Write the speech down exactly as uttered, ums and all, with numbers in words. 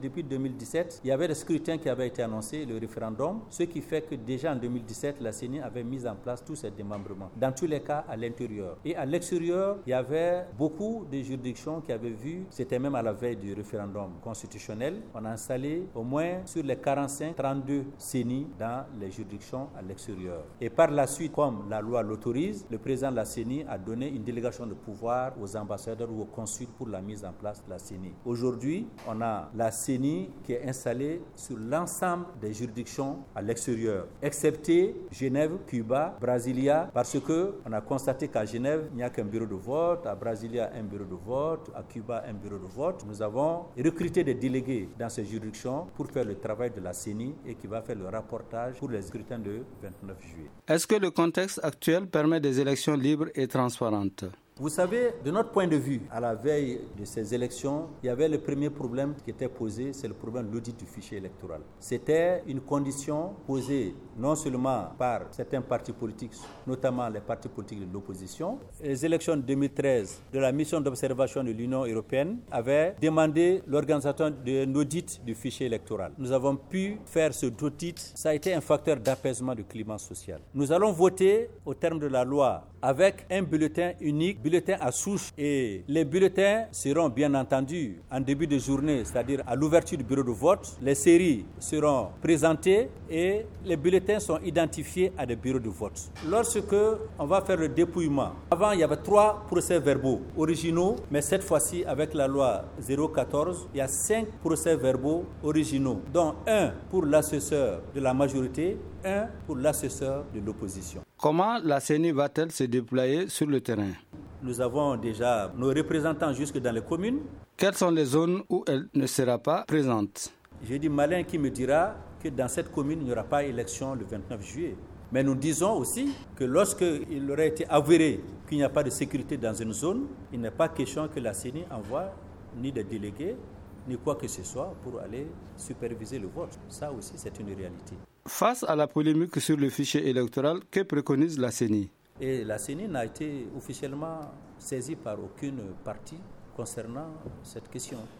Depuis deux mille dix-sept, il y avait le scrutin qui avait été annoncé, le référendum, ce qui fait que déjà en deux mille dix-sept, la C E N I avait mis en place tous ces démembrements. Dans tous les cas, à l'intérieur. Et à l'extérieur, il y avait beaucoup de juridictions qui avaient vu, c'était même à la veille du référendum constitutionnel, on a installé au moins sur les quarante-cinq, trente-deux C E N I dans les juridictions à l'extérieur. Et par la suite, comme la loi l'autorise, le président de la C E N I a donné une délégation de pouvoir aux ambassadeurs ou aux consuls pour la mise en place de la C E N I. Aujourd'hui, on a la C E N I qui est installée sur l'ensemble des juridictions à l'extérieur, excepté Genève, Cuba, Brasilia, parce qu'on a constaté qu'à Genève, il n'y a qu'un bureau de vote, à Brasilia, un bureau de vote, à Cuba, un bureau de vote. Nous avons recruté des délégués dans ces juridictions pour faire le travail de la C E N I et qui va faire le rapportage pour les scrutins de vingt-neuf juillet. Est-ce que le contexte actuel permet des élections libres et transparentes ? Vous savez, de notre point de vue, à la veille de ces élections, il y avait le premier problème qui était posé, c'est le problème de l'audit du fichier électoral. C'était une condition posée non seulement par certains partis politiques, notamment les partis politiques de l'opposition. Les élections de deux mille treize de la mission d'observation de l'Union européenne avaient demandé l'organisation d'un audit du fichier électoral. Nous avons pu faire ce audit. Ça a été un facteur d'apaisement du climat social. Nous allons voter au terme de la loi avec un bulletin unique, bulletin à souche, et les bulletins seront bien entendu en début de journée, c'est-à-dire à l'ouverture du bureau de vote. Les séries seront présentées et les bulletins sont identifiés à des bureaux de vote. Lorsque on va faire le dépouillement, avant il y avait trois procès-verbaux originaux, mais cette fois-ci avec la loi zéro quatorze, il y a cinq procès-verbaux originaux, dont un pour l'assesseur de la majorité, un pour l'assesseur de l'opposition. Comment la C E N I va-t-elle se déployer sur le terrain ? Nous avons déjà nos représentants jusque dans les communes. Quelles sont les zones où elle ne sera pas présente ? J'ai dit malin qui me dira que dans cette commune, il n'y aura pas élection le vingt-neuf juillet. Mais nous disons aussi que lorsqu'il aurait été avéré qu'il n'y a pas de sécurité dans une zone, il n'est pas question que la C E N I envoie ni des délégués, ni quoi que ce soit pour aller superviser le vote. Ça aussi, c'est une réalité. Face à la polémique sur le fichier électoral, que préconise la C E N I ? Et la C E N I n'a été officiellement saisie par aucune partie concernant cette question.